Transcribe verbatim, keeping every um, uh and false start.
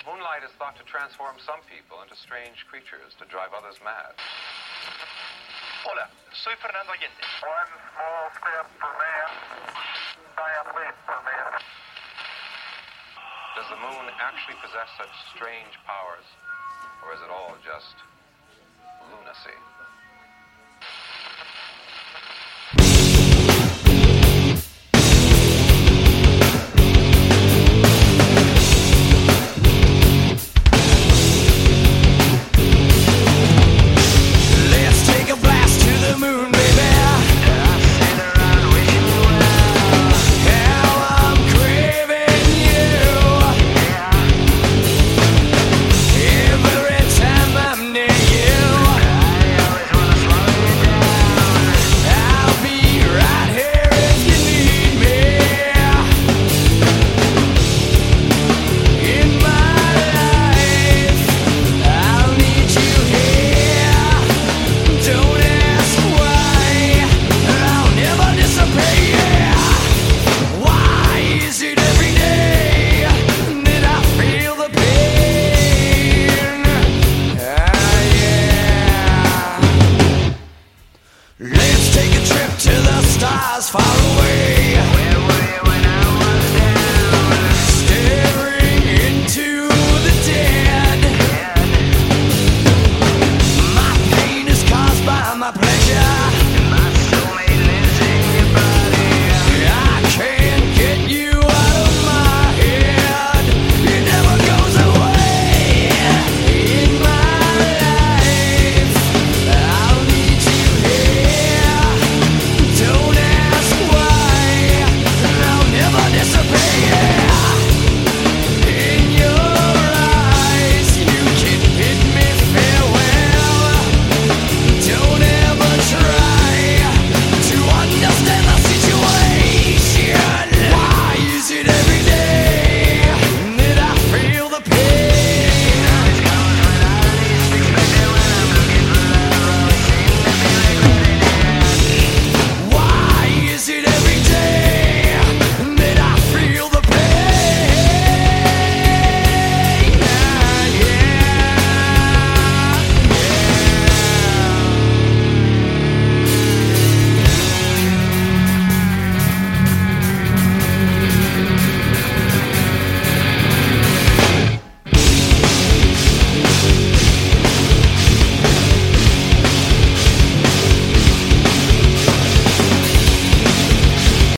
Moonlight is thought to transform some people into strange creatures to drive others mad. Hola, soy Fernando Allende. One small step for man, giant leap for man. Does the moon actually possess such strange powers, or is it all just lunacy?